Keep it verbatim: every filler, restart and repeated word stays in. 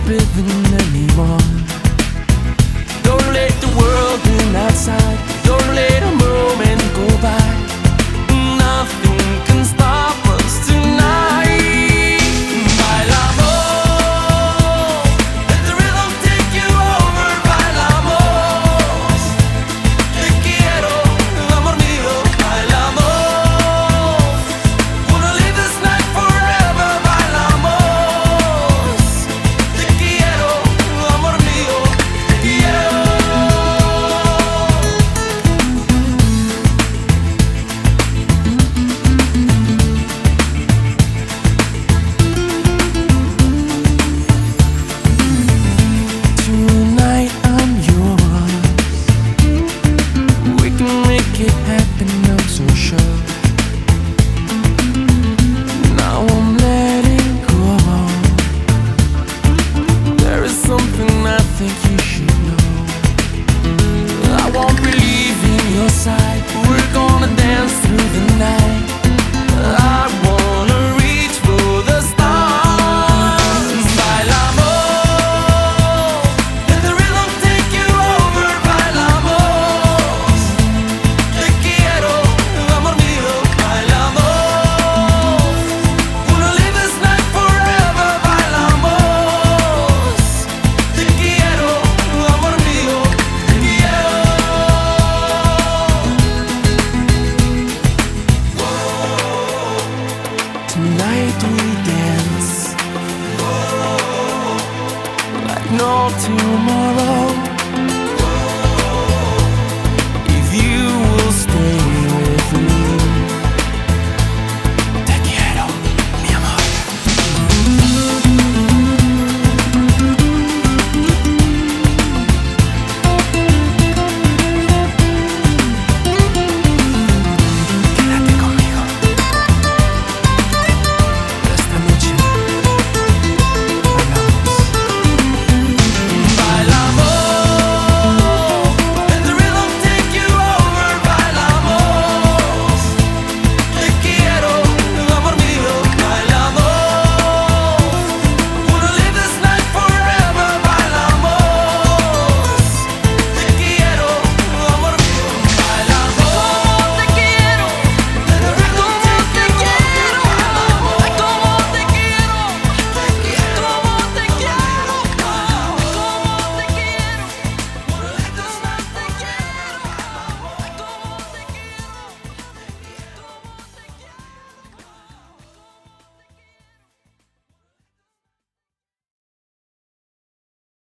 driven anymore. Don't let the world in outside. Don't let a moment go by. Nothing can stop us tonight. Bailamos, let the rhythm take you over. Bailamos, te quiero, amor mío. Bailamos, wanna live this night forever. Bailamos, te quiero, amor mío, te quiero. Tonight I'm yours. We can make it happen, I'm so sure. Now I'm letting go. There is something I think you should know. I won't be leaving your side. We're gonna dance through the night.